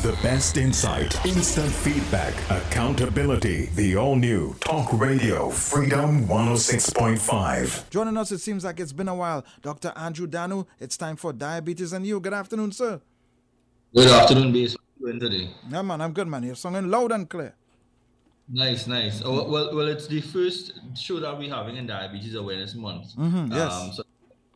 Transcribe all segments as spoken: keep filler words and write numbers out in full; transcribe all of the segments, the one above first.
The best insight, instant feedback, accountability. The all-new Talk Radio Freedom one oh six point five. Joining us, it seems like it's been a while. Doctor Andrew Danu, it's time for Diabetes and You. Good afternoon, sir. Good afternoon, Base. How are you doing today? Yeah, man, I'm good, man. You're sounding loud and clear. Nice, nice. Oh, well, well, it's the first show that we're having in Diabetes Awareness Month. Mm-hmm, yes. Um, so,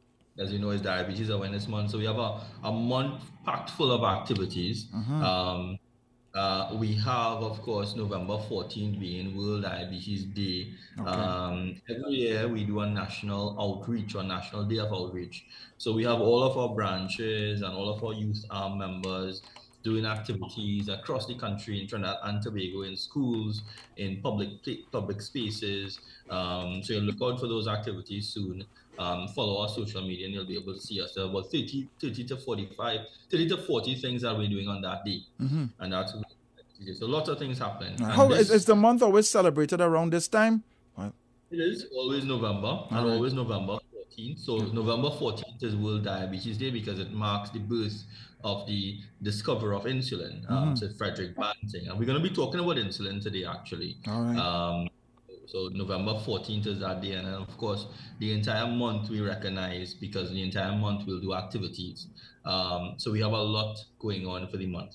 as you know, it's Diabetes Awareness Month. So we have a, a month packed full of activities. Mm-hmm. Um, uh, we have, of course, November fourteenth being World Diabetes Day. Okay. Um, every year we do a national outreach or National Day of Outreach. So we have all of our branches and all of our youth arm members doing activities across the country in Trinidad and Tobago, in schools, in public public spaces. Um, so you'll look out for those activities soon. Um, follow our social media and you'll be able to see us. There are about thirty, thirty to forty-five, thirty to forty things that we're doing on that day. Mm-hmm. And that's so lots of things happening. How this, is, is the month always celebrated around this time? What? It is always November and right. always November fourteenth. So mm-hmm. November fourteenth is World Diabetes Day because it marks the birth of the discoverer of insulin, um, mm-hmm. so Frederick Banting. And we're going to be talking about insulin today, actually. All right. Um, so November fourteenth is that day. And then, of course, the entire month we recognize because the entire month we'll do activities. Um, so we have a lot going on for the month.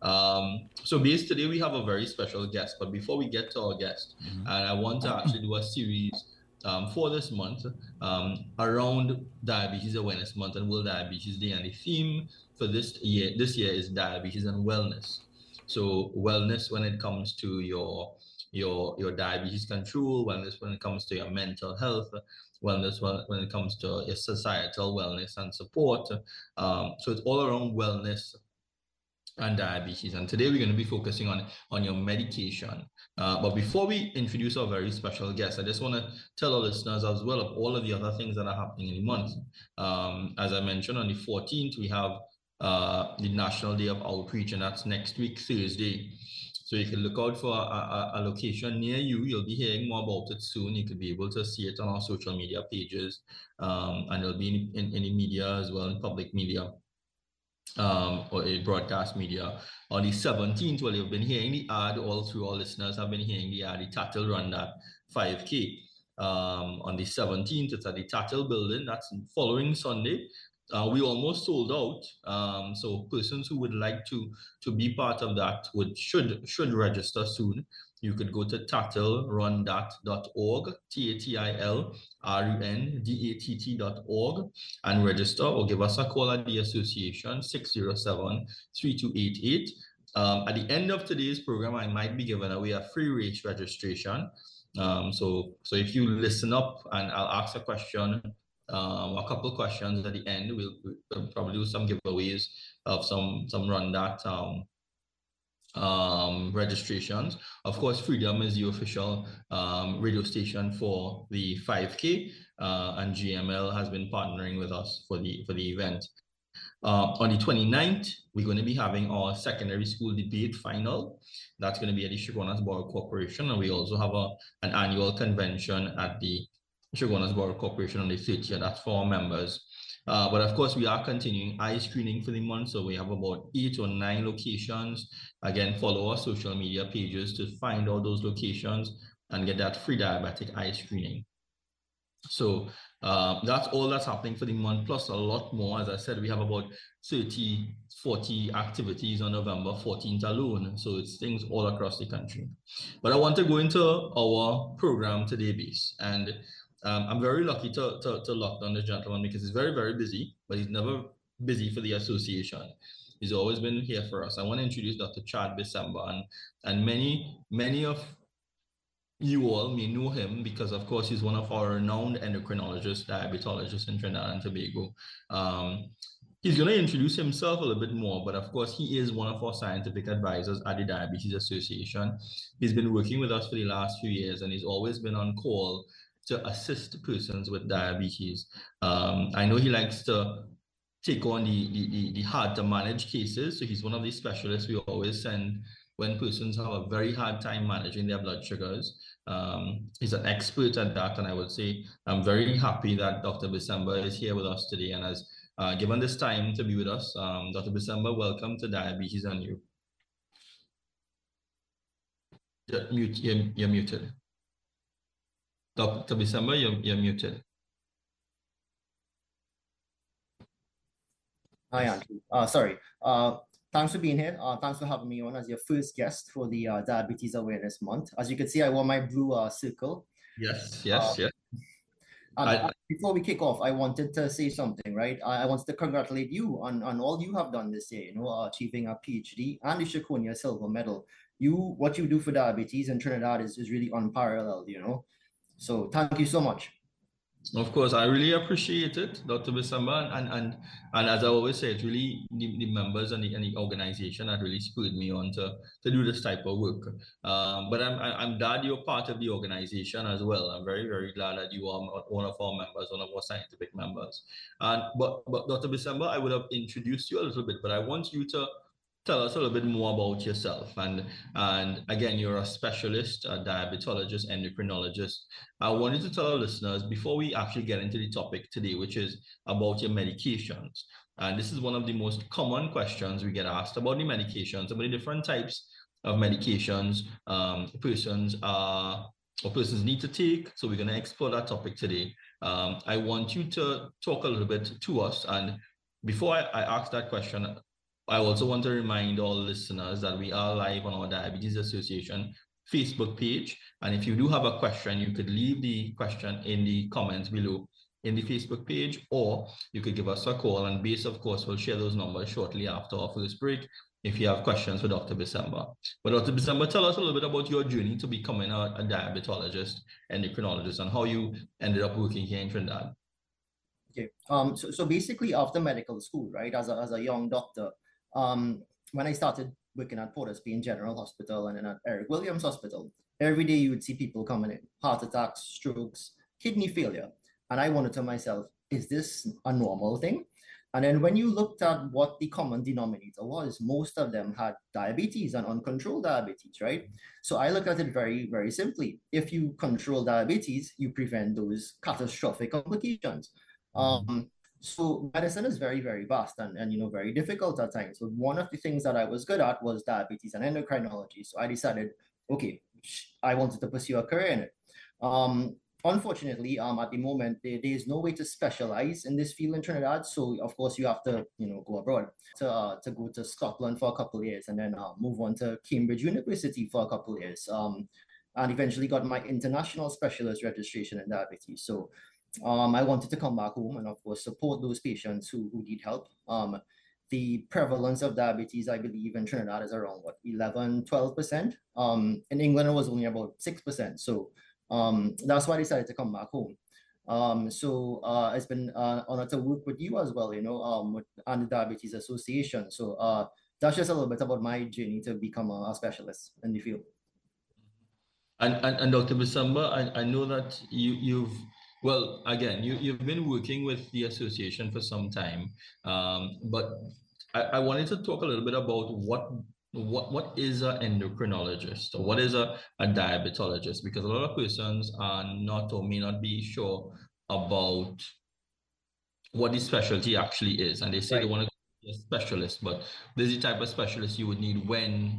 Um, so based today, we have a very special guest. But before we get to our guest, mm-hmm. and I want to actually do a series Um, for this month um, around Diabetes Awareness Month and World Diabetes Day, and the theme for this year this year is diabetes and wellness. So wellness when it comes to your your your diabetes control, wellness when it comes to your mental health, wellness when it comes to your societal wellness and support. Um, so it's all around wellness and diabetes. And today we're going to be focusing on on your medication. Uh, but before we introduce our very special guest, I just want to tell our listeners as well of all of the other things that are happening in the month. Um, as I mentioned, on the fourteenth, we have uh, the National Day of Outreach, and that's next week, Thursday. So you can look out for a, a, a location near you. You'll be hearing more about it soon. You could be able to see it on our social media pages, um, and it'll be in, in, in the media as well, in public media. Um, or a broadcast media. On the seventeenth, well, you've been hearing the ad, all through our listeners have been hearing the ad, the Tattle Run That five K. Um, on the seventeenth, it's at the Tattle building. That's following Sunday. Uh, we almost sold out. Um, so persons who would like to to be part of that would should should register soon. You could go to tattle run dat dot org, T A T I L R U N D A T T dot org, and register, or give us a call at the association, six oh seven, three two eight eight. Um, at the end of today's program, I might be giving away a free race registration. Um, so, so if you listen up, and I'll ask a question, um, a couple questions at the end, we'll, we'll probably do some giveaways of some, some run that um, um registrations. Of course, Freedom is the official um radio station for the five K, uh, and G M L has been partnering with us for the for the event. Uh, on the twenty-ninth, we're going to be having our secondary school debate final. That's going to be at the Chaguanas Borough Corporation, and we also have a an annual convention at the Chaguanas Borough Corporation on the thirtieth. That's for our members. Uh, but of course, we are continuing eye screening for the month. So we have about eight or nine locations. Again, follow our social media pages to find all those locations and get that free diabetic eye screening. So uh, that's all that's happening for the month, plus a lot more. As I said, we have about thirty, forty activities on November fourteenth alone. So it's things all across the country. But I want to go into our program today, Base. And Um, I'm very lucky to, to, to lock down this gentleman because he's very, very busy, but he's never busy for the association. He's always been here for us. I want to introduce Doctor Chad Bisemba, and, and many, many of you all may know him because, of course, he's one of our renowned endocrinologists, diabetologists in Trinidad and Tobago. Um, he's going to introduce himself a little bit more, but of course, he is one of our scientific advisors at the Diabetes Association. He's been working with us for the last few years, and he's always been on call to assist persons with diabetes. Um, I know he likes to take on the, the, the, the hard to manage cases. So he's one of the specialists we always send when persons have a very hard time managing their blood sugars. Um, he's an expert at that. And I would say I'm very happy that Doctor Bisemba is here with us today and has uh, given this time to be with us. Um, Doctor Bisemba, welcome to Diabetes and You. You're, mute, you're, you're muted. Doctor Bisamba, you're, you're muted. Hi, Andrew. Uh, sorry. Uh, thanks for being here. Uh, thanks for having me on as your first guest for the uh, Diabetes Awareness Month. As you can see, I wore my blue uh, circle. Yes, yes, uh, yes. And I, before we kick off, I wanted to say something, right? I, I wanted to congratulate you on, on all you have done this year, you know, uh, achieving a PhD and the Shakonia Silver Medal. You, what you do for diabetes in Trinidad is, is really unparalleled, you know? So thank you so much. Of course, I really appreciate it, Doctor Bisamba, and and and as I always say, it's really the, the members and the, and the organization that really spurred me on to, to do this type of work. Um, but I'm I'm glad you're part of the organization as well. I'm very very glad that you are one of our members, one of our scientific members. And but but Doctor Bisamba, I would have introduced you a little bit, but I want you to tell us a little bit more about yourself. And and again, you're a specialist, a diabetologist, endocrinologist. I wanted to tell our listeners before we actually get into the topic today, which is about your medications. And this is one of the most common questions we get asked about the medications, about the different types of medications um, persons are or persons need to take. So we're going to explore that topic today. Um, I want you to talk a little bit to us. And before I, I ask that question, I also want to remind all listeners that we are live on our Diabetes Association Facebook page. And if you do have a question, you could leave the question in the comments below in the Facebook page, or you could give us a call. And Base, of course, will share those numbers shortly after our first break if you have questions for Doctor Bisamba. But Doctor Bisamba, tell us a little bit about your journey to becoming a, a diabetologist, endocrinologist, and how you ended up working here in Trinidad. Okay. Um. So, so basically, after medical school, right, as a, as a young doctor, Um, when I started working at Port of Spain General Hospital and then at Eric Williams Hospital, every day you would see people coming in, heart attacks, strokes, kidney failure. And I wondered to myself, is this a normal thing? And then when you looked at what the common denominator was, most of them had diabetes and uncontrolled diabetes, right? So I look at it very, very simply. If you control diabetes, you prevent those catastrophic complications. Mm-hmm. Um, So medicine is very, very vast and, and, you know, very difficult at times. So one of the things that I was good at was diabetes and endocrinology. So I decided, okay, I wanted to pursue a career in it. Um, unfortunately, um, at the moment, there, there is no way to specialize in this field in Trinidad. So of course you have to, you know, go abroad to, uh, to go to Scotland for a couple of years and then uh, move on to Cambridge University for a couple of years. Um, and eventually got my international specialist registration in diabetes. So Um, I wanted to come back home and, of course, support those patients who, who need help. Um, the prevalence of diabetes, I believe, in Trinidad is around, what, eleven, twelve percent. Um, in England, it was only about six percent. So um, that's why I decided to come back home. Um, so uh, it's been uh, honored to work with you as well, you know, um, with, and the Diabetes Association. So uh, that's just a little bit about my journey to become a, a specialist in the field. And, and, and Doctor Bisamba, I, I know that you, you've Well, again, you, you've been working with the association for some time, um, but I, I wanted to talk a little bit about what what what is an endocrinologist or what is a, a diabetologist, because a lot of persons are not or may not be sure about what the specialty actually is. And they say right. They want to be a specialist, but this is the type of specialist you would need when,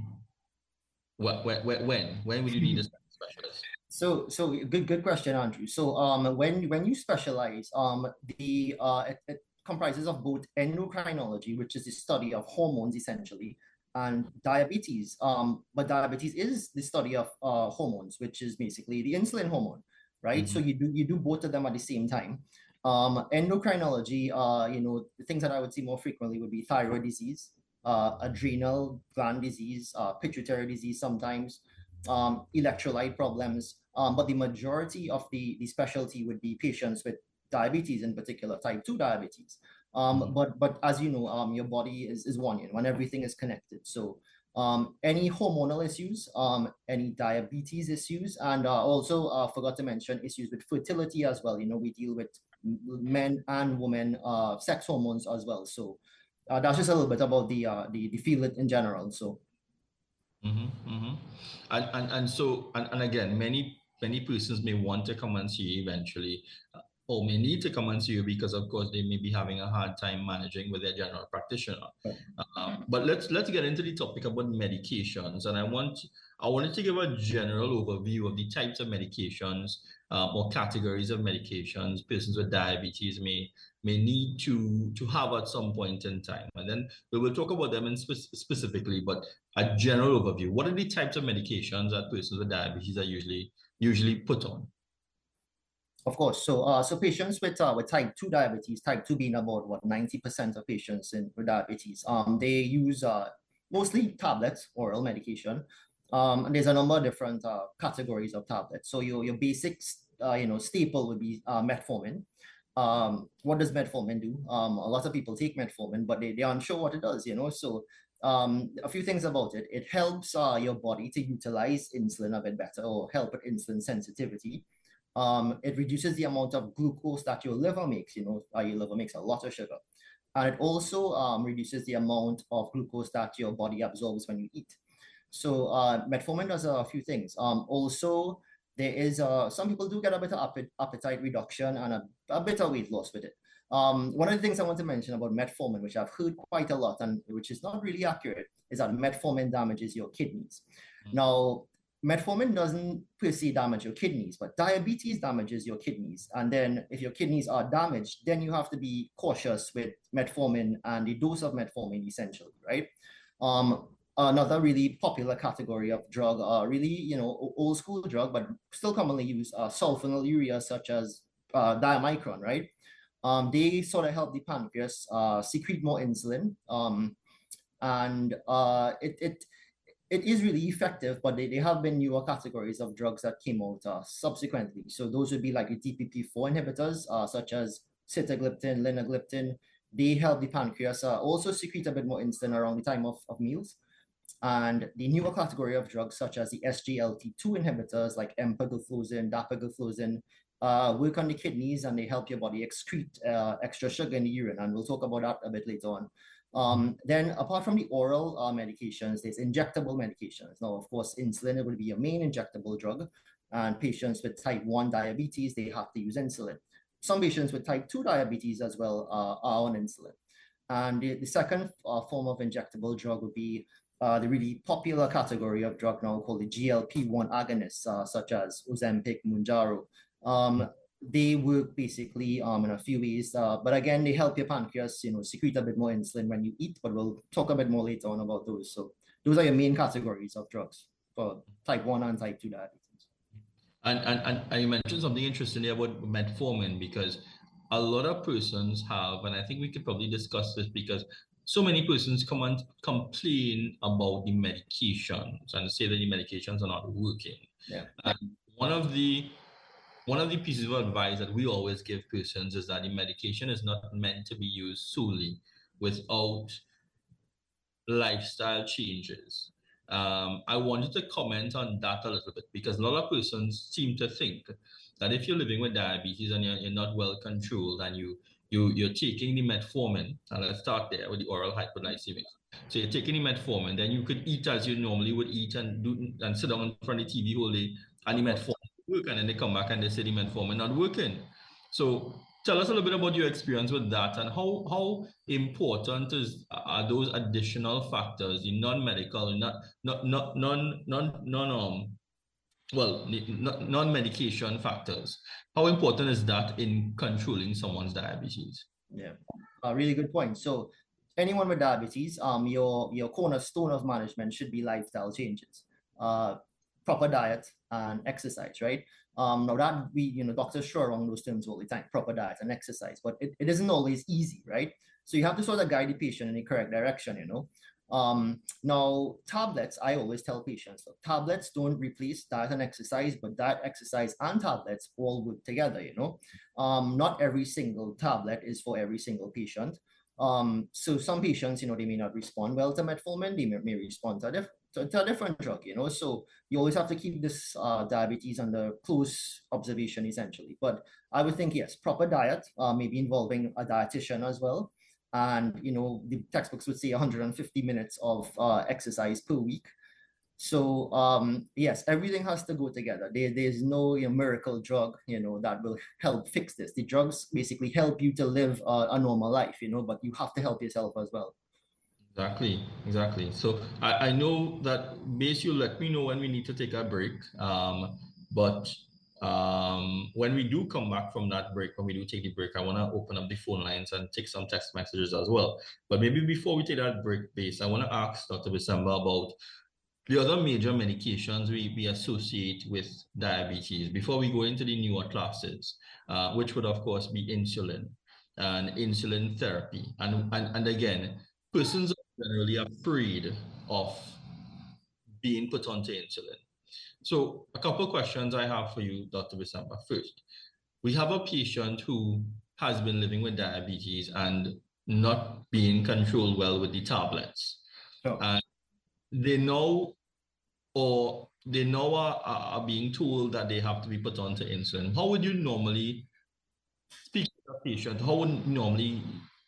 when, when, when, when would you need a specialist? So, so good, good question, Andrew. So, um, when when you specialize, um, the uh, it, it comprises of both endocrinology, which is the study of hormones essentially, and diabetes. Um, but diabetes is the study of uh, hormones, which is basically the insulin hormone, right? Mm-hmm. So you do you do both of them at the same time. Um, endocrinology, uh, you know, the things that I would see more frequently would be thyroid disease, uh, adrenal gland disease, uh, pituitary disease sometimes. Um, electrolyte problems, um, but the majority of the, the specialty would be patients with diabetes, in particular type two diabetes. Um, mm-hmm. But but as you know, um, your body is, is one, you know, and everything is connected. So um, any hormonal issues, um, any diabetes issues, and uh, also uh, forgot to mention issues with fertility as well. You know, we deal with men and women uh, sex hormones as well. So uh, that's just a little bit about the uh, the, the field in general. So. Mm-hmm, mm-hmm. And, and and so and, and again, many many persons may want to come and see you eventually, uh, or may need to come and see you because, of course, they may be having a hard time managing with their general practitioner. Um, but let's let's get into the topic about medications, and I want I wanted to give a general overview of the types of medications um, or categories of medications persons with diabetes may may need to to have at some point in time, and then we will talk about them in spe specifically. But a general overview: what are the types of medications that persons with diabetes are usually usually put on? Of course. So, uh, so patients with uh, with type two diabetes, type two being about what ninety percent of patients in with diabetes, um, they use uh, mostly tablets, oral medication. Um, and there's a number of different uh, categories of tablets. So your your basic, uh, you know, staple would be uh, metformin. Um, what does metformin do? Um, a lot of people take metformin, but they, they aren't sure what it does, you know. So um, a few things about it. It helps uh, your body to utilize insulin a bit better, or help with insulin sensitivity. Um, it reduces the amount of glucose that your liver makes, you know, uh, your liver makes a lot of sugar. And it also um, reduces the amount of glucose that your body absorbs when you eat. So uh, metformin does a few things. Um, also, there is, uh, some people do get a bit of appetite reduction and a, a bit of weight loss with it. Um, one of the things I want to mention about metformin, which I've heard quite a lot and which is not really accurate, is that metformin damages your kidneys. Mm-hmm. Now, metformin doesn't per se damage your kidneys, but diabetes damages your kidneys. And then if your kidneys are damaged, then you have to be cautious with metformin and the dose of metformin, essentially, right? Um, another really popular category of drug, uh, really, you know, old school drug, but still commonly used, uh, sulfonylurea, such as uh, diamicron, right? Um, they sort of help the pancreas uh, secrete more insulin. Um, and uh, it, it It is really effective, but they, they have been newer categories of drugs that came out uh, subsequently. So those would be like the D P P four inhibitors, uh, such as sitagliptin, linagliptin. They help the pancreas uh, also secrete a bit more insulin around the time of, of meals. And the newer category of drugs, such as the S G L T two inhibitors, like empagliflozin, dapagliflozin, uh, work on the kidneys, and they help your body excrete uh, extra sugar in the urine. And we'll talk about that a bit later on. Um, then apart from the oral uh, medications, there's injectable medications. Now, of course, insulin will be your main injectable drug, and patients with type one diabetes, they have to use insulin. Some patients with type two diabetes as well uh, are on insulin. And the, the second uh, form of injectable drug would be uh, the really popular category of drug now called the G L P one agonists, uh, such as Ozempic, Mounjaro. Um, They work basically um, in a few ways, uh, but again, they help your pancreas, you know, secrete a bit more insulin when you eat. But we'll talk a bit more later on about those. So those are your main categories of drugs for type one and type two diabetes. And and and, and you mentioned something interesting there about metformin, because a lot of persons have, and I think we could probably discuss this, because so many persons come and complain about the medications and say that the medications are not working. Yeah. And one of the One of the pieces of advice that we always give persons is that the medication is not meant to be used solely without lifestyle changes. Um, I wanted to comment on that a little bit, because a lot of persons seem to think that if you're living with diabetes and you're, you're not well controlled, and you, you, you're taking the metformin, and let's start there with the oral hypoglycemic. So you're taking the metformin, then you could eat as you normally would eat and do and sit down in front of the T V whole day, and the metformin work, and then they come back and they say the metformin not working. So tell us a little bit about your experience with that, and how how important is are those additional factors, the non-medical, not not not non non non um well non-medication factors. How important is that in controlling someone's diabetes? Yeah, a really good point. So anyone with diabetes, um, your your cornerstone of management should be lifestyle changes. Uh, proper diet and exercise, right? Um, now that we, you know, doctors throw around those terms all the time, proper diet and exercise, but it, it isn't always easy, right? So you have to sort of guide the patient in the correct direction, you know? Um, now, tablets, I always tell patients, so tablets don't replace diet and exercise, but diet, exercise, and tablets all work together, you know? Um, not every single tablet is for every single patient. Um, so some patients, you know, they may not respond well to metformin, they may, may respond to a, diff to, to a different drug, you know, so you always have to keep this uh, diabetes under close observation, essentially. But I would think, yes, proper diet, uh, maybe involving a dietitian as well. And, you know, the textbooks would say one hundred fifty minutes of uh, exercise per week. So um, yes, everything has to go together. There, there's no you know, miracle drug, you know, that will help fix this. The drugs basically help you to live uh, a normal life, you know, but you have to help yourself as well. Exactly, exactly. So I, I know that base you let me know when we need to take a break. Um, but um, when we do come back from that break, when we do take the break, I want to open up the phone lines and take some text messages as well. But maybe before we take that break, base, I want to ask Doctor Bisamba about the other major medications we, we associate with diabetes before we go into the newer classes, uh, which would of course be insulin and insulin therapy. And, and, and again, persons are generally afraid of being put onto insulin. So a couple of questions I have for you, Doctor Bisamba. First, we have a patient who has been living with diabetes and not being controlled well with the tablets. Sure. And they know or they now are, are being told that they have to be put onto insulin. How would you normally speak to a patient? How would you normally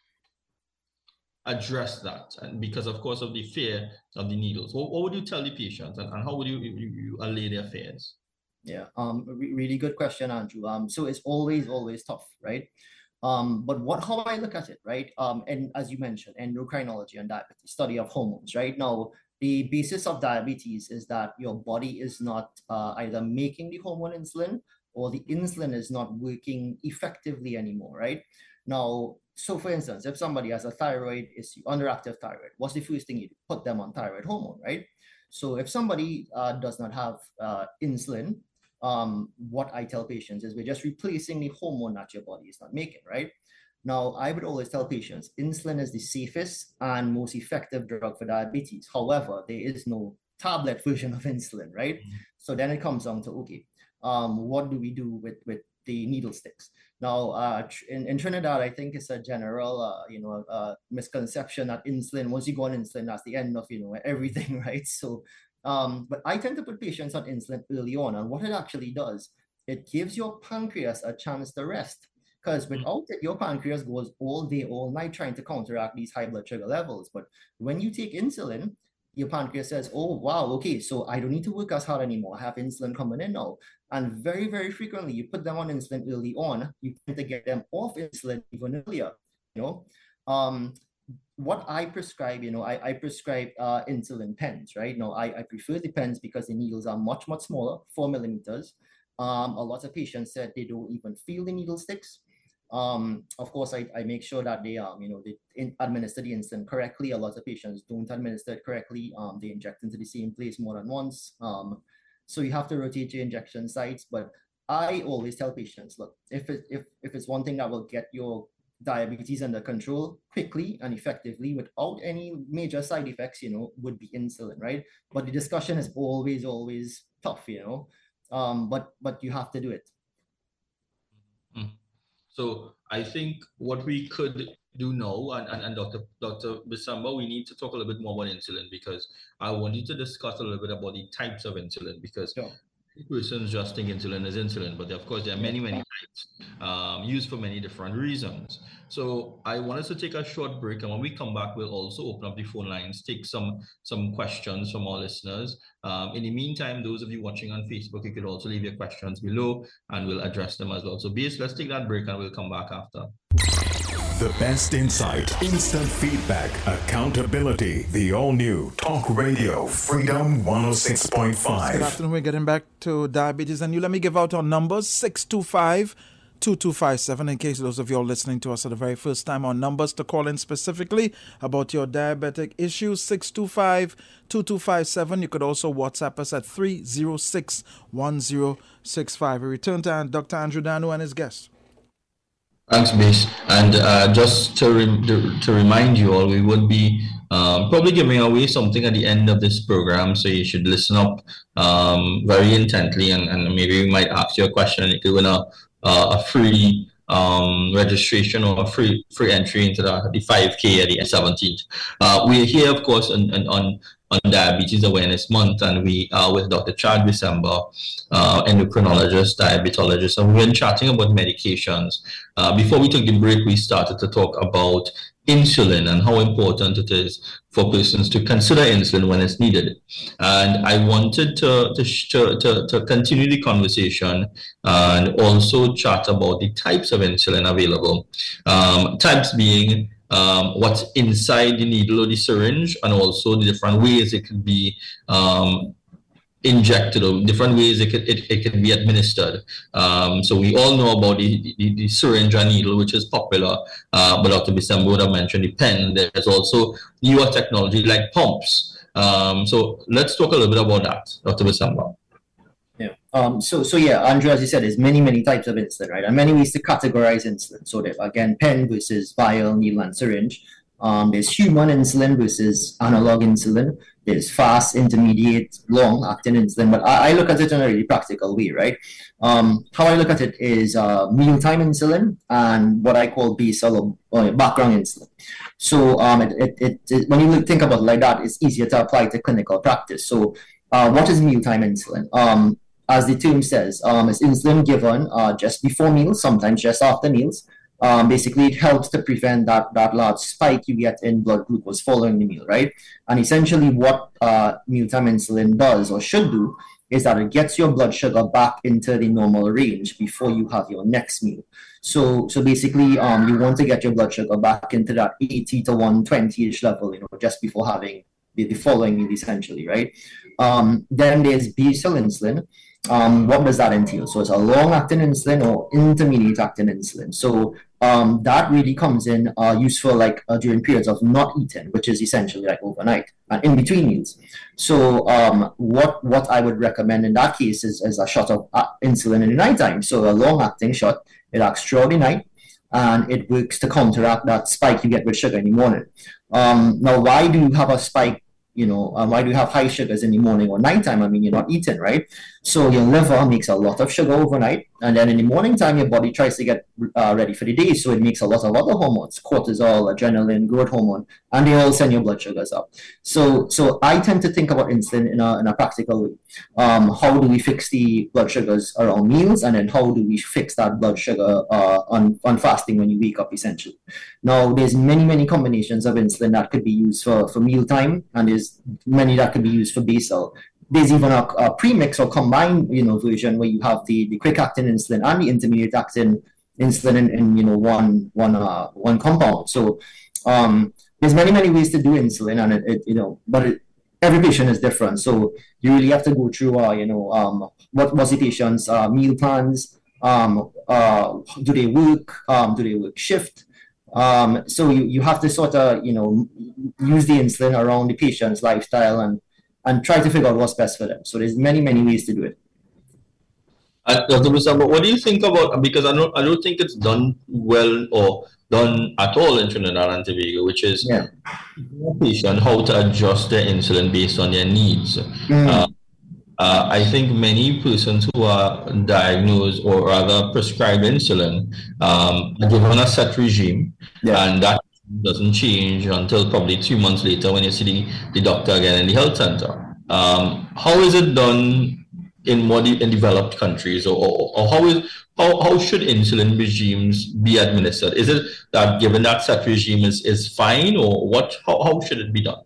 address that? And because of course of the fear of the needles, what, what would you tell the patient, and, and how would you, you, you allay their fears? Yeah, um, re really good question, Andrew. Um, so it's always, always tough, right? Um, but what, how I look at it, right? Um, and as you mentioned, endocrinology and diabetes, study of hormones, right? Now, the basis of diabetes is that your body is not uh, either making the hormone insulin, or the insulin is not working effectively anymore, right? Now, so for instance, if somebody has a thyroid issue, underactive thyroid, what's the first thing you do? Put them on thyroid hormone, right? So if somebody uh, does not have uh, insulin, um, what I tell patients is we're just replacing the hormone that your body is not making, right? Now, I would always tell patients, insulin is the safest and most effective drug for diabetes. However, there is no tablet version of insulin, right? Mm-hmm. So then it comes down to, okay, um, what do we do with, with the needle sticks? Now, uh, in, in Trinidad, I think it's a general, uh, you know, uh, misconception that insulin, once you go on insulin, that's the end of, you know, everything, right? So, um, but I tend to put patients on insulin early on, and what it actually does, it gives your pancreas a chance to rest. Because without it, your pancreas goes all day, all night trying to counteract these high blood sugar levels. But when you take insulin, your pancreas says, oh, wow, okay, so I don't need to work as hard anymore. I have insulin coming in now. And very, very frequently, you put them on insulin early on, you tend to get them off insulin even earlier, you know. Um, what I prescribe, you know, I, I prescribe uh, insulin pens, right? Now, I, I prefer the pens because the needles are much, much smaller, four millimeters. Um, a lot of patients said they don't even feel the needle sticks. Um, of course, I, I make sure that they, um, you know, they in, administer the insulin correctly. A lot of patients don't administer it correctly. Um, they inject into the same place more than once. Um, so you have to rotate your injection sites. But I always tell patients, look, if, it, if, if it's one thing that will get your diabetes under control quickly and effectively without any major side effects, you know, would be insulin, right? But the discussion is always, always tough, you know, um, but, but you have to do it. Mm-hmm. So I think what we could do now, and, and, and Doctor Doctor Bisamba, we need to talk a little bit more about insulin, because I want you to discuss a little bit about the types of insulin, because sure. Persons just think insulin is insulin, but of course there are many, many types um, used for many different reasons. So I want us to take a short break, and when we come back, we'll also open up the phone lines, take some some questions from our listeners. Um, in the meantime, those of you watching on Facebook, you could also leave your questions below, and we'll address them as well. So, B S, let's take that break, and we'll come back after. The best insight, instant feedback, accountability. The all-new Talk Radio Freedom one oh six point five. Good afternoon. We're getting back to diabetes. And you let me give out our numbers, six two five, two two five seven, in case those of you are listening to us for the very first time. Our numbers to call in specifically about your diabetic issues, six two five, two two five seven. You could also WhatsApp us at three oh six, one oh six five. We return to Doctor Andrew Danu and his guests. Thanks, Base. And uh, just to, re- to to remind you all, we would be um, probably giving away something at the end of this program, so you should listen up um, very intently, and, and maybe we might ask you a question, and you could win a, uh, a free um, registration or a free free entry into the, the five K at the seventeenth. Uh, we're here, of course, on, on, on Diabetes Awareness Month, and we are with Doctor Chad Bisamba, uh, endocrinologist, diabetologist, and we've been chatting about medications. Uh, before we took the break, we started to talk about insulin and how important it is for persons to consider insulin when it's needed. And I wanted to to, to, to continue the conversation and also chat about the types of insulin available. Um, types being um, what's inside the needle or the syringe, and also the different ways it could be um, injected, or different ways it could, it, it can be administered. Um, so we all know about the, the, the syringe and needle, which is popular, uh, but Doctor Bisembo would have mentioned the pen. There's also newer technology like pumps. Um, so let's talk a little bit about that, Doctor Bisembo. Yeah. Um, so, so yeah, Andrew, as you said, there's many, many types of insulin, right? And many ways to categorize insulin. So there, again, pen versus vial, needle, and syringe. Um, there's human insulin versus analog insulin. There's fast, intermediate, long-acting insulin. But I, I look at it in a really practical way, right? Um, how I look at it is uh, mealtime insulin and what I call basal or, or background insulin. So um, it, it, it, it, when you think about it like that, it's easier to apply to clinical practice. So uh, what is mealtime insulin? Um, as the term says, um, it's insulin given uh, just before meals, sometimes just after meals. Um, basically, it helps to prevent that, that large spike you get in blood glucose following the meal, right? And essentially what uh, mealtime insulin does or should do is that it gets your blood sugar back into the normal range before you have your next meal. So so basically, um, you want to get your blood sugar back into that eighty to one twenty-ish level, you know, just before having the, the following meal, essentially, right? Um, then there's basal insulin. Um, what does that entail? So it's a long-acting insulin or intermediate-acting insulin. So um, that really comes in uh, useful like uh, during periods of not eating, which is essentially like overnight and in between meals. So um, what what I would recommend in that case is, is a shot of uh, insulin in the nighttime. So a long-acting shot, it acts throughout the night, and it works to counteract that spike you get with sugar in the morning. Um, now, why do you have a spike? You know, um, why do you have high sugars in the morning or nighttime? I mean, you're not eating, right? So your liver makes a lot of sugar overnight, and then in the morning time, your body tries to get uh, ready for the day, so it makes a lot of other hormones, cortisol, adrenaline, growth hormone, and they all send your blood sugars up. So, so I tend to think about insulin in a in a practical way. Um, how do we fix the blood sugars around meals, and then how do we fix that blood sugar uh, on on fasting when you wake up, essentially? Now, there's many many combinations of insulin that could be used for for mealtime, and there's many that could be used for basal. There's even a, a premix or combined, you know, version where you have the, the quick-acting insulin and the intermediate-acting insulin in, in you know one one uh, one compound. So um, there's many many ways to do insulin, and it, it you know, but it, every patient is different. So you really have to go through, uh, you know, um, what was the patient's uh, meal plans? Um, uh, do they work? Um, do they work shift? Um, so you, you have to sort of, you know, use the insulin around the patient's lifestyle and and try to figure out what's best for them. So there's many, many ways to do it. Uh, Doctor Bisembo, what do you think about, because I don't, I don't think it's done well or done at all in Trinidad and Tobago, which is yeah. patient how to adjust their insulin based on their needs. Mm. Uh, uh, I think many persons who are diagnosed or rather prescribed insulin um, are given a set regime, yeah. and that doesn't change until probably two months later when you see the, the doctor again in the health center. Um, how is it done in more de- in developed countries, or, or, or how is how, how should insulin regimes be administered? Is it that given that set regime is, is fine, or what? How, how should it be done?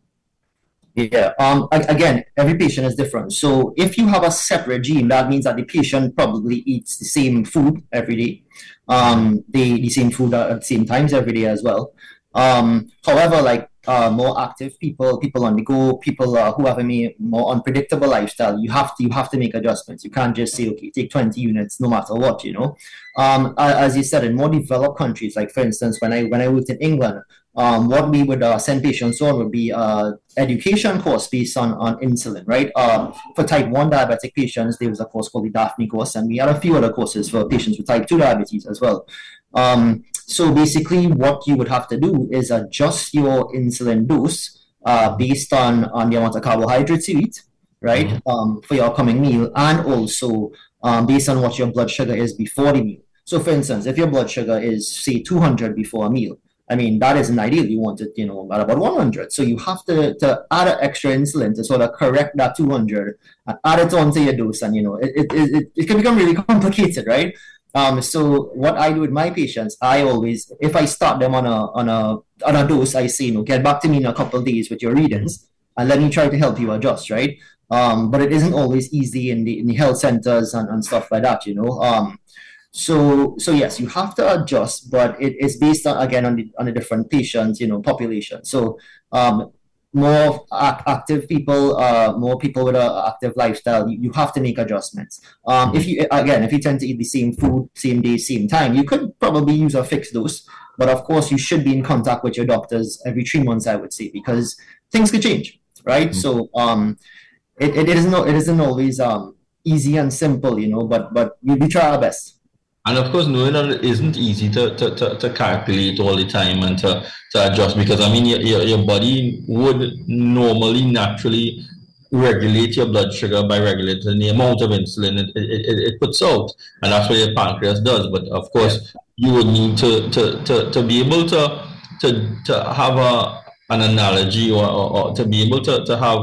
Yeah. Um. Again, every patient is different. So if you have a set regime, that means that the patient probably eats the same food every day, um, the the same food at the same times every day as well. Um, however, like uh, more active people, people on the go, people uh, who have a more unpredictable lifestyle, you have to you have to make adjustments. You can't just say, okay, take twenty units no matter what, you know. Um, as you said, in more developed countries, like for instance, when I when I worked in England, um, what we would uh, send patients on would be uh, education course based on, on insulin, right? Um, for type one diabetic patients, there was a course called the Daphne course, and we had a few other courses for patients with type two diabetes as well. Um, so basically what you would have to do is adjust your insulin dose uh, based on, on the amount of carbohydrates you eat, right, mm-hmm. um, for your upcoming meal, and also um, based on what your blood sugar is before the meal. So for instance, if your blood sugar is, say, two hundred before a meal, I mean, that isn't ideal. You want it, you know, at about one hundred. So you have to, to add an extra insulin to sort of correct that two hundred and add it onto your dose. And, you know, it, it, it, it can become really complicated, right? Um, so what I do with my patients, I always, if I start them on a on a on a dose, I say, you know, get back to me in a couple of days with your readings, and let me try to help you adjust, right? Um, but it isn't always easy in the in the health centers and, and stuff like that, you know. Um, So, so yes, you have to adjust, but it is based on, again, on the on a different patient, you know, population. So, um, more ac- active people, uh, more people with an active lifestyle, you, you have to make adjustments. Um, if you, again, if you tend to eat the same food, same day, same time, you could probably use a fixed dose. But of course, you should be in contact with your doctors every three months, I would say, because things could change, right? Mm-hmm. So, um, it, it isn't it isn't always um easy and simple, you know, but but we, we try our best. And of course, knowing that it isn't easy to, to, to, to calculate all the time and to, to adjust, because I mean, your, your, your body would normally naturally regulate your blood sugar by regulating the amount of insulin it, it, it, it puts out. And that's what your pancreas does. But of course, you would need to, to, to, to be able to, to, to have a, an analogy or, or, or to be able to, to have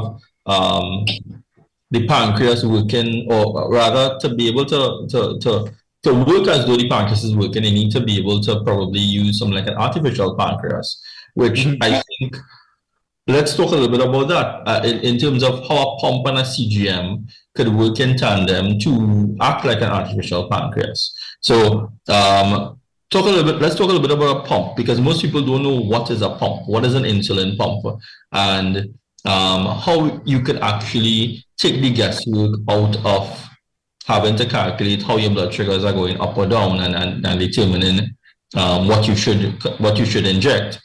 um, the pancreas working, or rather to be able to, to, to to work as though the pancreas is working, they need to be able to probably use something like an artificial pancreas, which mm-hmm. I think, let's talk a little bit about that uh, in, in terms of how a pump and a C G M could work in tandem to act like an artificial pancreas. So um, talk a little bit, let's talk a little bit about a pump, because most people don't know what is a pump, what is an insulin pump, and um, how you could actually take the guesswork out of having to calculate how your blood sugars are going up or down, and, and, and determining um, what you should what you should inject.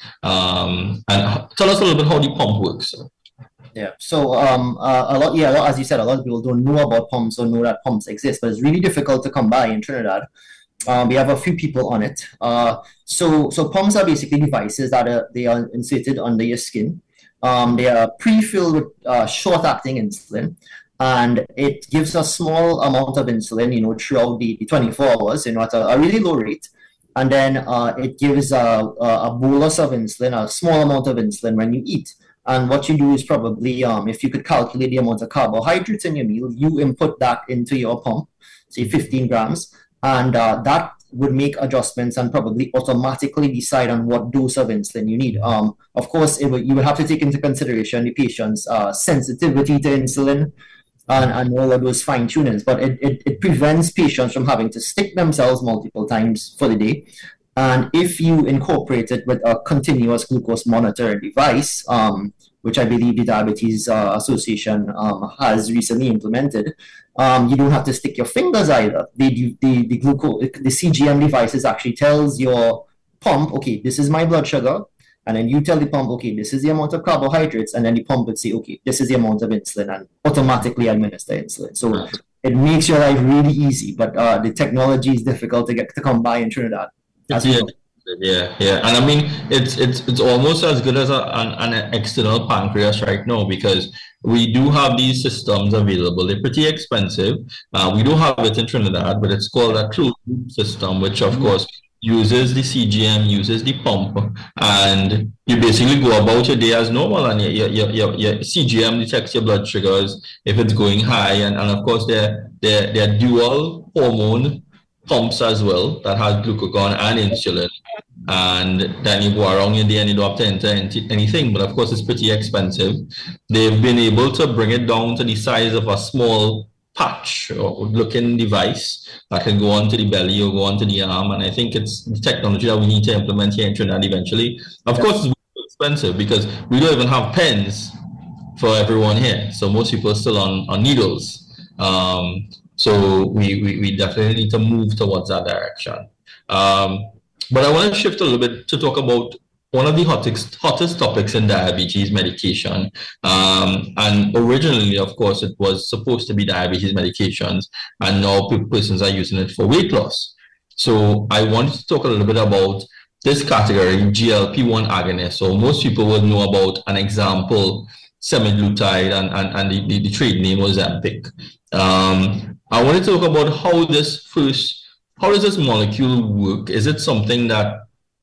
Um, and tell us a little bit how the pump works. Yeah. So um, uh, a lot, yeah, a lot, as you said, a lot of people don't know about pumps or know that pumps exist, but it's really difficult to come by in Trinidad. Um, we have a few people on it. Uh, so so pumps are basically devices that are they are inserted under your skin. Um, they are pre-filled with uh, short-acting insulin. And it gives a small amount of insulin, you know, throughout the, the twenty-four hours, you know, at a, a really low rate. And then uh, it gives a, a, a bolus of insulin, a small amount of insulin when you eat. And what you do is probably, um, if you could calculate the amount of carbohydrates in your meal, you input that into your pump, say fifteen grams, and uh, that would make adjustments and probably automatically decide on what dose of insulin you need. Um, of course, it would, you would have to take into consideration the patient's uh, sensitivity to insulin, And, and all of those fine tunings, but it, it, it prevents patients from having to stick themselves multiple times for the day. And if you incorporate it with a continuous glucose monitoring device, um, which I believe the Diabetes uh, Association um, has recently implemented, um, you don't have to stick your fingers either. The, the, the, glucose, the C G M devices actually tells your pump, okay, this is my blood sugar. And then you tell the pump, okay, this is the amount of carbohydrates, and then the pump would say, okay, this is the amount of insulin, and automatically administer insulin. So right. It makes your life really easy, but uh, the technology is difficult to get to come by in Trinidad. As yeah, yeah, yeah. And I mean, it's it's it's almost as good as a, an, an external pancreas right now, because we do have these systems available. They're pretty expensive. Uh, we do have it in Trinidad, but it's called a closed loop system, which of mm-hmm. course uses the C G M, uses the pump, and you basically go about your day as normal, and your, your, your, your C G M detects your blood sugars if it's going high, and, and of course they're, they're, they're dual hormone pumps as well that has glucagon and insulin, and then you go around your day and you don't have to enter anything, but of course it's pretty expensive. They've been able to bring it down to the size of a small patch or looking device that can go onto the belly or go onto the arm, and I think it's the technology that we need to implement here in Trinidad eventually. Of yes. course, it's expensive because we don't even have pens for everyone here, so most people are still on, on needles. Um, so we, we, we definitely need to move towards that direction. Um, but I want to shift a little bit to talk about one of the hottest, hottest topics in diabetes medication. Um, and originally, of course, it was supposed to be diabetes medications, and now persons are using it for weight loss. So I wanted to talk a little bit about this category, G L P one agonists. So most people would know about an example, semaglutide, and, and, and the, the, the trade name was Ozempic. Um, I wanted to talk about how this first, how does this molecule work? Is it something that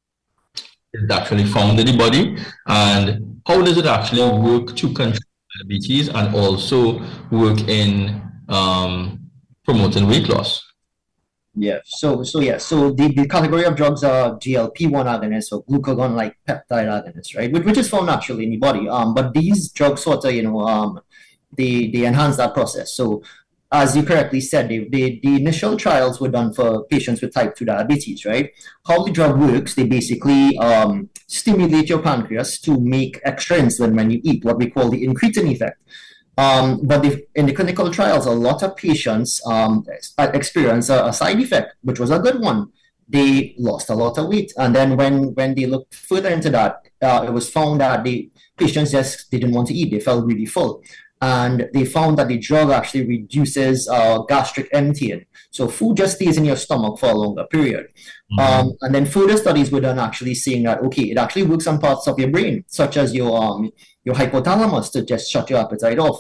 is actually found in the body, and how does it actually work to control diabetes and also work in um, promoting weight loss? Yeah, so so yeah, so the, the category of drugs are G L P one agonists or glucagon-like peptide agonists, right? Which, which is found naturally in the body. Um, but these drugs sort of, you know, um, they they enhance that process. So as you correctly said, they, they, the initial trials were done for patients with type two diabetes, right? How the drug works, they basically um, stimulate your pancreas to make extra insulin when you eat, what we call the incretin effect. Um, but the, in the clinical trials, a lot of patients um, experience a, a side effect, which was a good one. They lost a lot of weight. And then when, when they looked further into that, uh, it was found that the patients just didn't want to eat. They felt really full. And they found that the drug actually reduces uh, gastric emptying. So food just stays in your stomach for a longer period. Mm-hmm. Um, and then further studies were done actually saying that, okay, it actually works on parts of your brain, such as your um, your hypothalamus, to just shut your appetite off.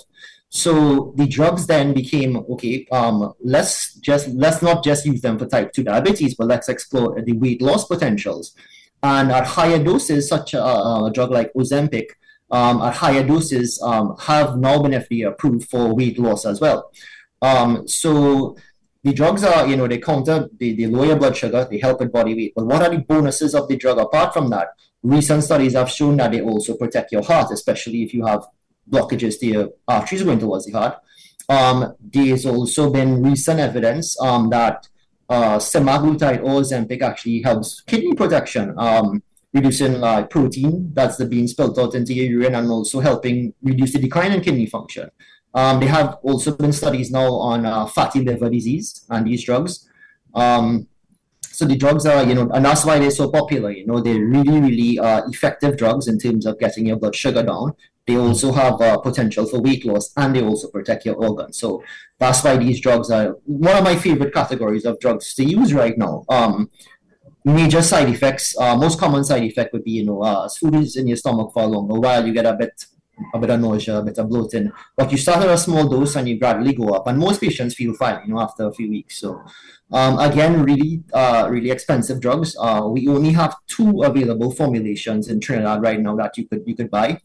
So the drugs then became, okay, um, let's just let's not just use them for type two diabetes, but let's explore the weight loss potentials. And at higher doses, such a, a drug like Ozempic, Um, at higher doses um, have now been F D A approved for weight loss as well. Um, so the drugs are, you know, they counter, they, they lower your blood sugar, they help with body weight. But what are the bonuses of the drug apart from that? Recent studies have shown that they also protect your heart, especially if you have blockages to your arteries going towards the heart. Um, there's also been recent evidence um, that uh, semaglutide or Ozempic actually helps kidney protection. Um, reducing uh, protein that's the being spilled out into your urine, and also helping reduce the decline in kidney function. Um, there have also been studies now on uh, fatty liver disease and these drugs. Um, so the drugs are, you know, and that's why they're so popular. You know, they're really, really uh, effective drugs in terms of getting your blood sugar down. They also have uh, potential for weight loss, and they also protect your organs. So that's why these drugs are one of my favorite categories of drugs to use right now. Um, Major side effects, uh, most common side effect would be, you know, uh, food is in your stomach for a longer while, you get a bit, a bit of nausea, a bit of bloating. But you start at a small dose and you gradually go up, and most patients feel fine, you know, after a few weeks. So, um, again, really, uh, really expensive drugs. Uh, we only have two available formulations in Trinidad right now that you could you could buy.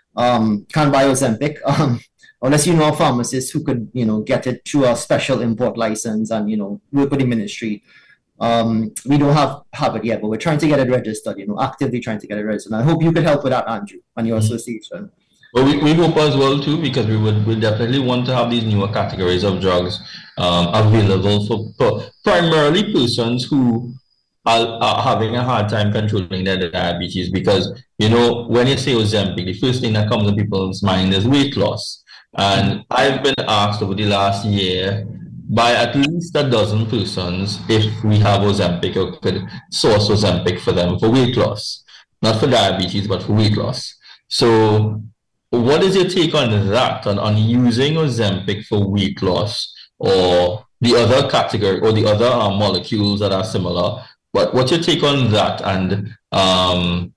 Um, can't buy Ozempic, um, unless you know a pharmacist who could, you know, get it through a special import license and, you know, work with the ministry. Um, we don't have, have it yet, but we're trying to get it registered, you know, actively trying to get it registered. And I hope you could help with that, Andrew, and your association. Well, we, we hope as well, too, because we would we definitely want to have these newer categories of drugs um, available for, for primarily persons who are, are having a hard time controlling their diabetes. Because, you know, when you say Ozempic, the first thing that comes to people's mind is weight loss. And I've been asked over the last year by at least a dozen persons if we have Ozempic or could source Ozempic for them for weight loss, not for diabetes, but for weight loss. So what is your take on that, on, on using Ozempic for weight loss, or the other category or the other uh, molecules that are similar? What, what's your take on that? And um,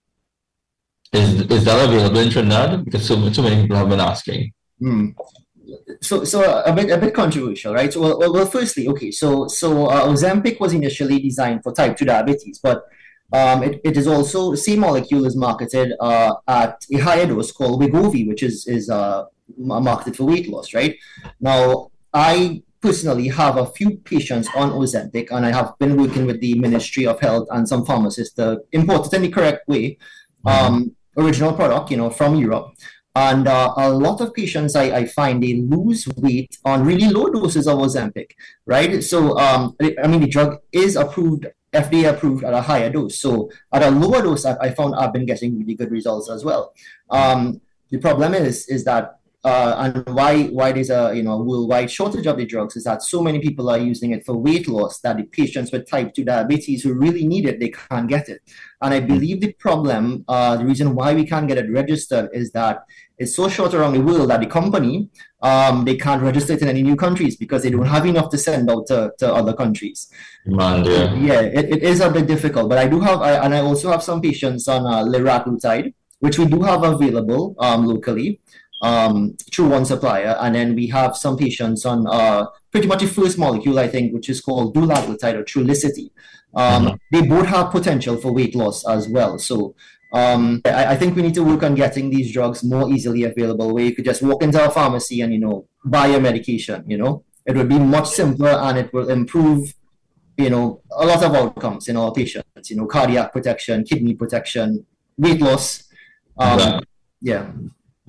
is, is that available in Trinidad? Because so, so many people have been asking. Mm. So, so a bit, a bit controversial, right? So, well, well, firstly, okay. So, so uh, Ozempic was initially designed for type two diabetes, but um, it, it is also the same molecule is marketed uh, at a higher dose called Wegovy, which is is uh, marketed for weight loss, right? Now, I personally have a few patients on Ozempic, and I have been working with the Ministry of Health and some pharmacists to import it in the correct way, um, original product, you know, from Europe. And uh, a lot of patients, I, I find they lose weight on really low doses of Ozempic, right? So, um, I mean, the drug is approved, F D A approved at a higher dose. So at a lower dose, I, I found I've been getting really good results as well. Um, the problem is, is that, uh, and why why there's a you know a worldwide shortage of the drugs is that so many people are using it for weight loss that the patients with type two diabetes who really need it, they can't get it. And I believe the problem, uh, the reason why we can't get it registered is that it's so short around the world that the company, um, they can't register it in any new countries because they don't have enough to send out to, to other countries. Man, yeah, yeah it, it is a bit difficult. But I do have, I, and I also have some patients on uh, liraglutide, which we do have available um, locally um, through one supplier. And then we have some patients on uh, pretty much the first molecule, I think, which is called dulaglutide or Trulicity. Um, mm-hmm. They both have potential for weight loss as well. So um, I, I think we need to work on getting these drugs more easily available, where you could just walk into a pharmacy and, you know, buy your medication, you know. It would be much simpler, and it will improve, you know, a lot of outcomes in our patients, you know, cardiac protection, kidney protection, weight loss. Um, exactly. Yeah.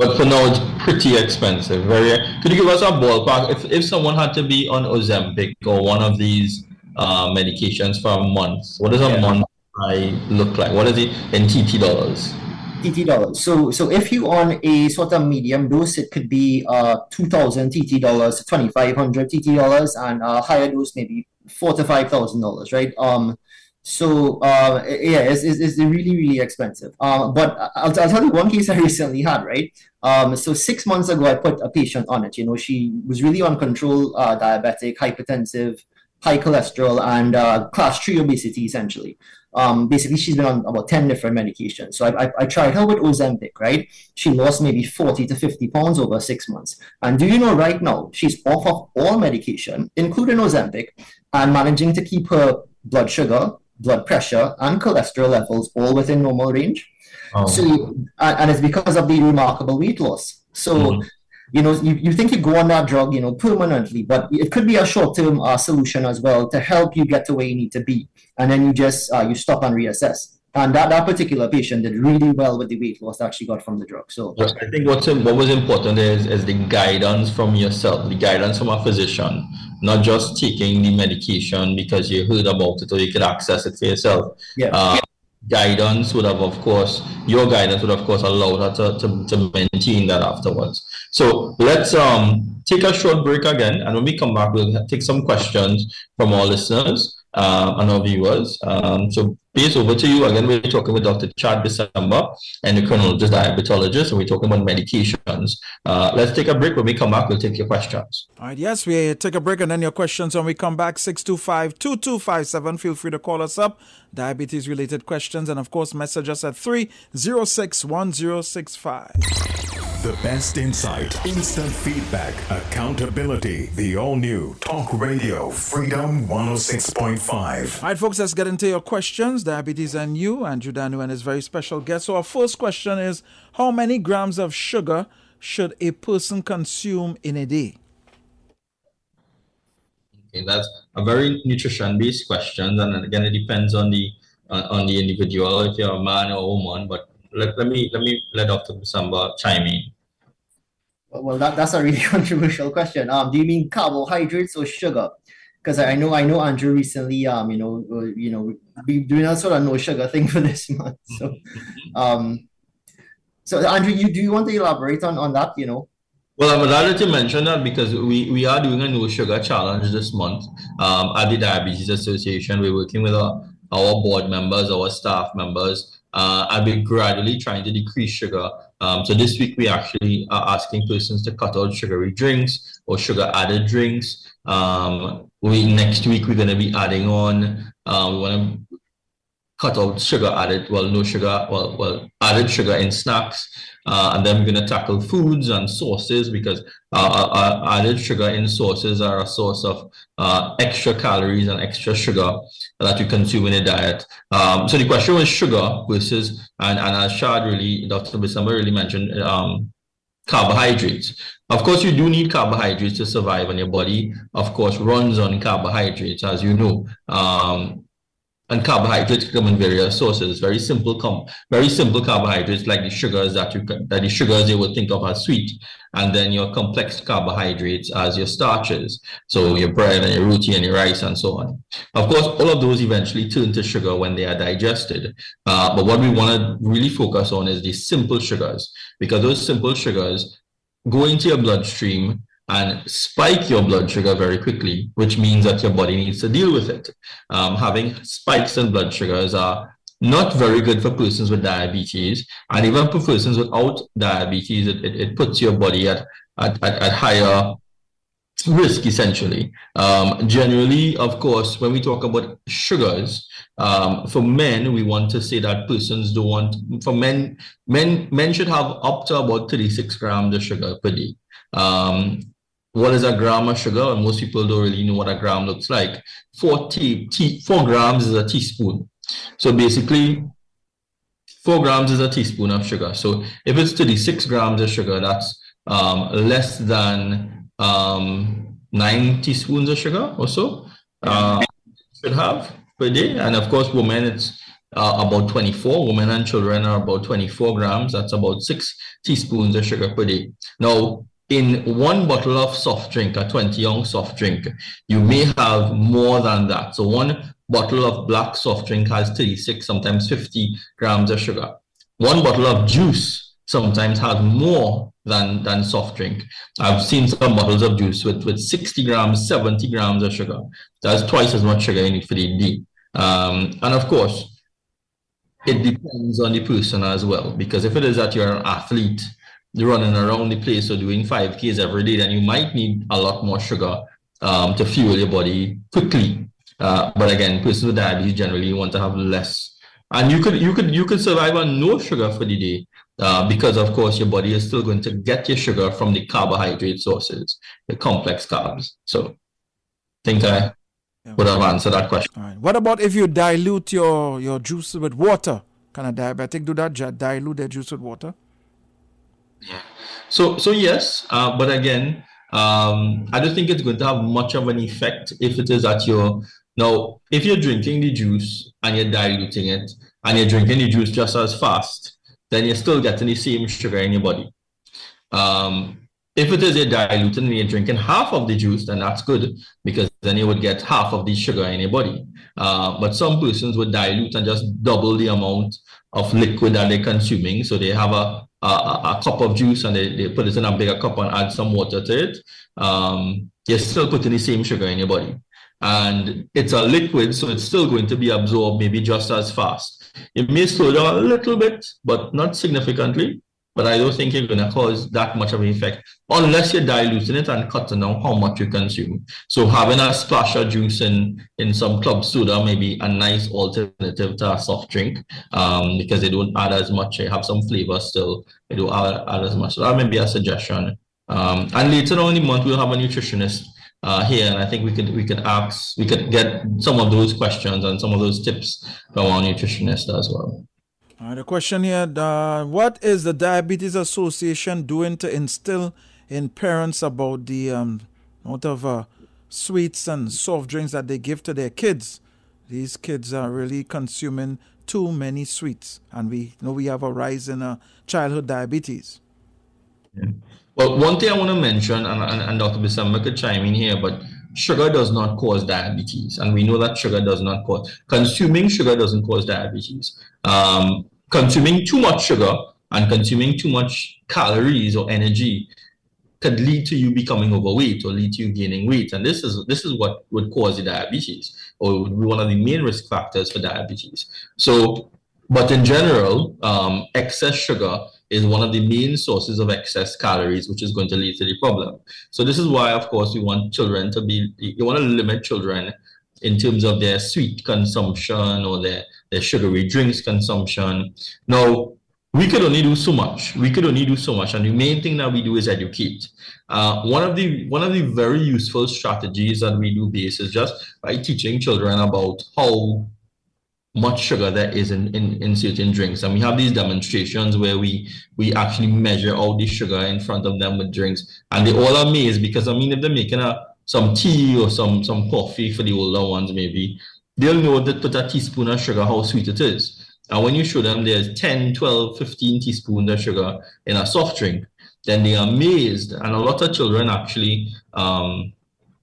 But for now, it's pretty expensive. Very. Could you give us a ballpark? If if someone had to be on Ozempic or one of these uh, medications for a month, what does a yeah. month I look like? What is it in T T dollars? T T dollars. So so if you on a sort of medium dose, it could be uh two thousand T T dollars, twenty five hundred T T dollars, and a higher dose maybe four to five thousand dollars, right? Um. So uh, yeah, it's, it's, it's really, really expensive. Um, but I'll, I'll tell you one case I recently had, right? Um, so six months ago, I put a patient on it. You know, she was really uncontrolled, uh, diabetic, hypertensive, high cholesterol, and uh, class three obesity, essentially. Um, basically, she's been on about ten different medications. So I, I, I tried her with Ozempic, right? She lost maybe forty to fifty pounds over six months. And do you know right now, she's off of all medication, including Ozempic, and managing to keep her blood sugar, blood pressure, and cholesterol levels all within normal range. Oh. So, and, and it's because of the remarkable weight loss. So, mm-hmm. you know, you, you think you go on that drug, you know, permanently, but it could be a short-term uh, solution as well to help you get to where you need to be. And then you just, uh, you stop and reassess. And that, that particular patient did really well with the weight loss that she got from the drug. So I think what's what was important is, is the guidance from yourself, the guidance from a physician, not just taking the medication because you heard about it or you could access it for yourself. Yeah. Uh, guidance would have, of course, your guidance would, of course, allow her to, to, to maintain that afterwards. So let's um take a short break again. And when we come back, we'll take some questions from our listeners uh, and our viewers. Um, so Piers, over to you again. We're talking with Doctor Chad December, endocrinologist, diabetologist, and we're talking about medications. Uh, let's take a break. When we come back, we'll take your questions. All right, yes, we take a break and then your questions when we come back. six two five, two two five seven. Feel free to call us up. Diabetes-related questions, and of course, message us at three oh six, one oh six five. The best insight, instant feedback, accountability. The all-new Talk Radio Freedom one oh six point five. All right, folks, let's get into your questions. Diabetes and you, Andrew Danu and his very special guest. So our first question is, how many grams of sugar should a person consume in a day? Okay, that's a very nutrition-based question, and again, it depends on the uh, on the individual, if you're a man or a woman. But let, let me let me let Doctor December chime in. Well, that, that's a really controversial question. Um, do you mean carbohydrates or sugar? Because I know I know Andrew recently, um, you know, uh, you know, be doing a sort of no sugar thing for this month. So, um, so Andrew, you do you want to elaborate on on that? You know. Well, I'm glad that you mentioned that because we, we are doing a no sugar challenge this month um, at the Diabetes Association. We're working with our, our board members, our staff members, uh, and we're gradually trying to decrease sugar. Um, so this week we actually are asking persons to cut out sugary drinks or sugar added drinks. Um, we next week we're going to be adding on. Uh, we want to cut out sugar added, well, no sugar, well, well, added sugar in snacks. Uh, and then we're going to tackle foods and sauces because uh, uh, added sugar in sauces are a source of uh, extra calories and extra sugar that you consume in a diet. Um, so the question was sugar versus, and, and as Shad really, Doctor December really mentioned, um, carbohydrates. Of course, you do need carbohydrates to survive, and your body, of course, runs on carbohydrates, as you know. Um, And carbohydrates come in various sources. Very simple, com very simple carbohydrates like the sugars that you that the sugars you would think of as sweet, and then your complex carbohydrates as your starches. So your bread and your roti and your rice and so on. Of course, all of those eventually turn to sugar when they are digested. Uh, but what we want to really focus on is the simple sugars, because those simple sugars go into your bloodstream and spike your blood sugar very quickly, which means that your body needs to deal with it. Um, having spikes in blood sugars are not very good for persons with diabetes, and even for persons without diabetes, it, it, it puts your body at, at, at, at higher risk, essentially. Um, generally, of course, when we talk about sugars, um, for men, we want to say that persons don't want, for men, men, men should have up to about thirty-six grams of sugar per day. Um, What is a gram of sugar? And most people don't really know what a gram looks like. Four, tea, tea, four grams is a teaspoon. So basically, four grams is a teaspoon of sugar. So if it's thirty-six grams of sugar, that's um, less than um, nine teaspoons of sugar or so. Uh, should have per day. And of course, women, it's uh, about twenty-four. Women and children are about twenty-four grams. That's about six teaspoons of sugar per day. Now, in one bottle of soft drink, a twenty ounce soft drink, you may have more than that. So one bottle of black soft drink has thirty-six, sometimes fifty grams of sugar. One bottle of juice sometimes has more than, than soft drink. I've seen some bottles of juice with, with sixty grams, seventy grams of sugar. That's twice as much sugar you need for the day. Um, and of course, it depends on the person as well, because if it is that you're an athlete, running around the place or doing five Ks every day, then you might need a lot more sugar um, to fuel your body quickly. Uh, but again, persons with diabetes generally want to have less. And you could you could you could survive on no sugar for the day uh, because of course your body is still going to get your sugar from the carbohydrate sources, the complex carbs. So I think I yeah. would have answered that question. All right. What about if you dilute your, your juice with water? Can a diabetic do that? Dilute their juice with water? Yeah. So, so yes, uh, but again, um, I don't think it's going to have much of an effect if it is that you're now, if you're drinking the juice and you're diluting it and you're drinking the juice just as fast, then you're still getting the same sugar in your body. Um, if it is you're diluting and you're drinking half of the juice, then that's good because then you would get half of the sugar in your body. Uh, but some persons would dilute and just double the amount of liquid that they're consuming. So they have a A, a cup of juice and they, they put it in a bigger cup and add some water to it, um, you're still putting the same sugar in your body. And it's a liquid, so it's still going to be absorbed maybe just as fast. It may slow down a little bit, but not significantly. But I don't think you're going to cause that much of an effect unless you're diluting it and cutting down how much you consume. So having a splash of juice in, in some club soda may be a nice alternative to a soft drink um, because they don't add as much. They have some flavor still. They don't add, add as much. So that may be a suggestion. Um, and later on in the month, we'll have a nutritionist uh, here, and I think we could we could ask, we could get some of those questions and some of those tips from our nutritionist as well. All right, a question here. Uh, what is the Diabetes Association doing to instill in parents about the um, amount of uh, sweets and soft drinks that they give to their kids? These kids are really consuming too many sweets, and we know we have a rise in uh, childhood diabetes. Yeah. Well, one thing I want to mention, and, and, and Doctor Bisamba could chime in here, but sugar does not cause diabetes, and we know that sugar does not cause, consuming sugar doesn't cause diabetes. Um, consuming too much sugar and consuming too much calories or energy could lead to you becoming overweight or lead to you gaining weight, and this is this is what would cause the diabetes, or would be one of the main risk factors for diabetes. So, but in general, um, excess sugar is one of the main sources of excess calories, which is going to lead to the problem. So this is why, of course, we want children to be, you want to limit children in terms of their sweet consumption or their, their sugary drinks consumption. Now, we could only do so much. We could only do so much. And the main thing that we do is educate. Uh, one of the one of the very useful strategies that we do base is just by teaching children about how much sugar there is in, in, in certain drinks. And we have these demonstrations where we we actually measure all the sugar in front of them with drinks. And they all amazed because, I mean, if they're making a some tea or some, some coffee for the older ones maybe, they'll know that put a teaspoon of sugar, how sweet it is. And when you show them there's ten, twelve, fifteen teaspoons of sugar in a soft drink, then they're amazed. And a lot of children actually um,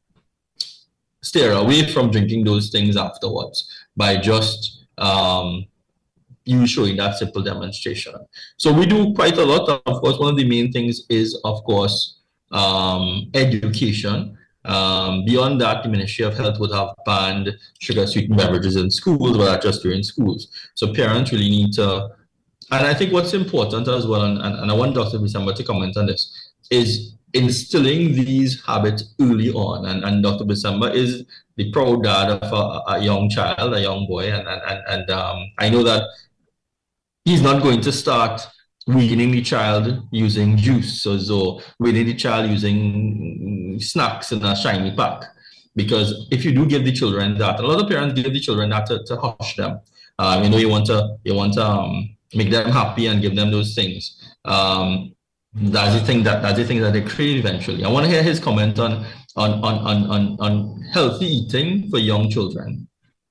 steer away from drinking those things afterwards by just um, you showing that simple demonstration. So we do quite a lot. Of course, one of the main things is, of course, um, education. Um, beyond that, the Ministry of Health would have banned sugar-sweetened beverages in schools, but not just during schools. So parents really need to, and I think what's important as well, and, and, and I want Doctor Bisamba to comment on this, is instilling these habits early on. And, and Doctor Bisamba is the proud dad of a, a young child, a young boy, and, and, and um, I know that he's not going to start weaning the child using juice, so, so weaning the child using snacks in a shiny pack. Because if you do give the children that, a lot of parents give the children that to, to hush them. Um, you know, you want to you want to um, make them happy and give them those things. Um, that's the thing that that's the thing that they crave eventually. I want to hear his comment on on on on on, on healthy eating for young children.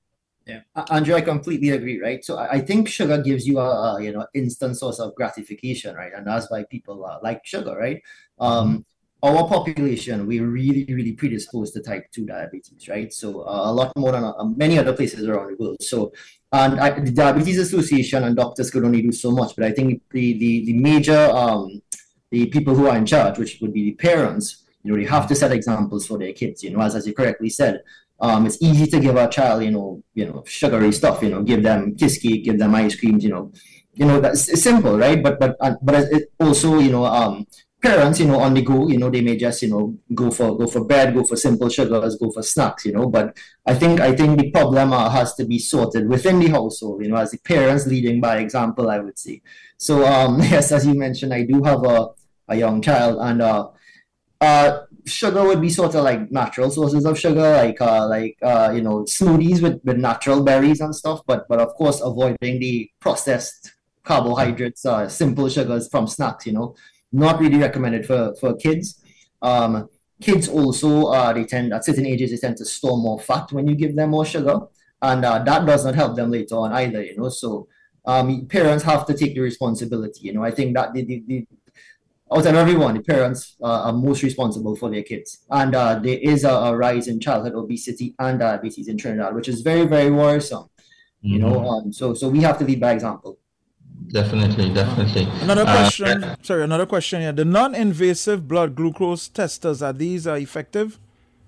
Yeah, Andrew, I completely agree, right? So I think sugar gives you a, a you know instant source of gratification, right? And that's why people uh, like sugar, right? Um, our population, we're really, really predisposed to type two diabetes, right? So uh, a lot more than uh, many other places around the world. So, and I, the Diabetes Association and doctors could only do so much, but I think the the, the major um, the people who are in charge, which would be the parents, you know, they have to set examples for their kids. You know, as as you correctly said. Um, it's easy to give a child, you know, you know, sugary stuff, you know, give them kiss cake, give them ice creams, you know, you know, that's it's simple, right? But but uh, but it also, you know, um, parents, you know, on the go, you know, they may just, you know, go for go for bread, go for simple sugars, go for snacks, you know. But I think I think the problem uh, has to be sorted within the household, you know, as the parents leading by example, I would say. So um, yes, as you mentioned, I do have a a young child, and uh, uh. sugar would be sort of like natural sources of sugar, like uh, like uh, you know smoothies with, with natural berries and stuff. But but of course, avoiding the processed carbohydrates, uh, simple sugars from snacks. You know, not really recommended for for kids. Um, kids also uh, they tend at certain ages they tend to store more fat when you give them more sugar, and uh, that does not help them later on either. You know, so um, parents have to take the responsibility. You know, I think that the, the, the out of everyone, the parents uh, are most responsible for their kids. And uh, there is a, a rise in childhood obesity and diabetes in Trinidad, which is very, very worrisome. Mm-hmm. You know, um, so so we have to lead by example. Definitely, definitely. Another question. Uh, sorry, another question here. The non-invasive blood glucose testers, are these uh, effective?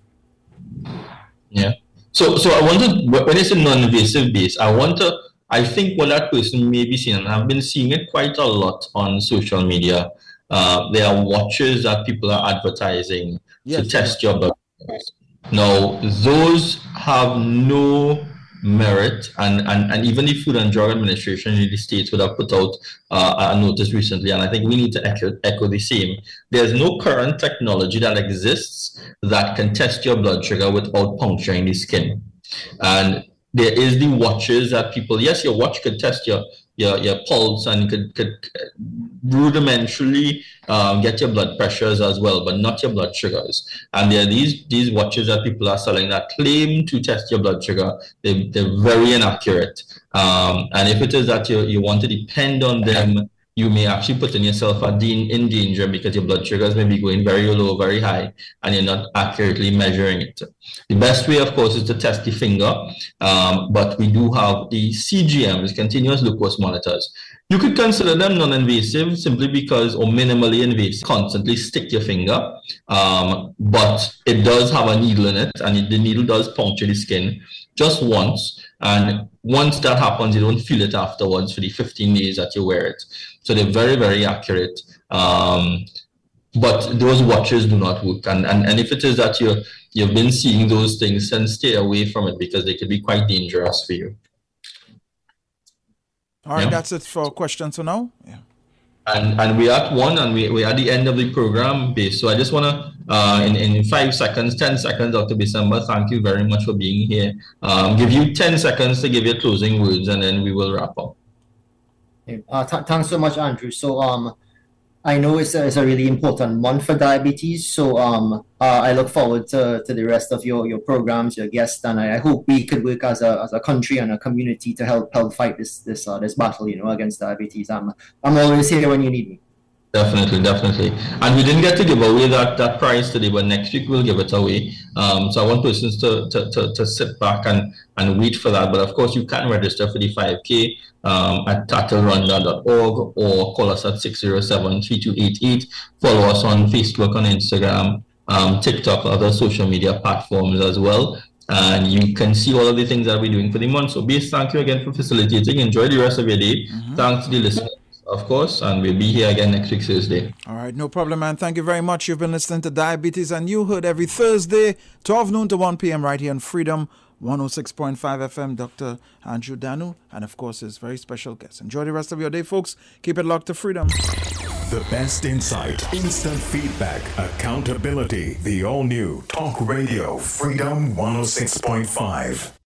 Yeah. So so I want to, when it's a non-invasive base, I want to, I think what that person may be seeing, and I've been seeing it quite a lot on social media. Uh, there are watches that people are advertising yes, to test your blood pressure. Now, those have no merit, and, and, and even the Food and Drug Administration in the States would have put out uh, a notice recently, and I think we need to echo, echo the same. There's no current technology that exists that can test your blood sugar without puncturing the skin. And there is the watches that people, yes, your watch could test your your, your pulse and could, could rudimentarily um, get your blood pressures as well, but not your blood sugars. And there are these, these watches that people are selling that claim to test your blood sugar. They, they're very inaccurate. Um, and if it is that you, you want to depend on them, you may actually put in yourself in danger because your blood sugars may be going very low, very high, and you're not accurately measuring it. The best way, of course, is to test the finger, um, but we do have the C G Ms, continuous glucose monitors. You could consider them non-invasive simply because, or minimally invasive, constantly stick your finger, um, but it does have a needle in it, and it, the needle does puncture the skin just once, and once that happens, you don't feel it afterwards for the fifteen days that you wear it. So they're very, very accurate. Um, but those watches do not work. And, and, and if it is that you you've been seeing those things, then stay away from it because they could be quite dangerous for you. All right, yeah. That's it for questions for now. Yeah. And and we're at one, and we, we're at the end of the program base. So I just want to, uh, in, in five seconds, ten seconds, Doctor Bisamba, thank you very much for being here. Um, give you ten seconds to give your closing words, and then we will wrap up. Uh, th- thanks so much, Andrew. So um, I know it's a, it's a really important month for diabetes. So um, uh, I look forward to, to the rest of your, your programs, your guests, and I, I hope we could work as a as a country and a community to help help fight this this uh, this battle, you know, against diabetes. I'm I'm always here when you need me. Definitely, definitely. And we didn't get to give away that, that prize today, but next week we'll give it away. Um, so I want persons to, to, to, to sit back and, and wait for that. But of course, you can register for the five K um, at tattle rwanda dot org or call us at six zero seven, three two eight eight. Follow us on Facebook, on Instagram, um, TikTok, other social media platforms as well. And you can see all of the things that we're doing for the month. So, Base, thank you again for facilitating. Enjoy the rest of your day. Mm-hmm. Thanks to the listeners, of course, and we'll be here again next week, Thursday. All right, no problem, man. Thank you very much. You've been listening to Diabetes and You Heard every Thursday, twelve noon to one p.m. right here on Freedom one oh six point five F M. Doctor Andrew Danu, and of course, his very special guest. Enjoy the rest of your day, folks. Keep it locked to Freedom. The best insight, instant feedback, accountability. The all-new Talk Radio Freedom one oh six point five.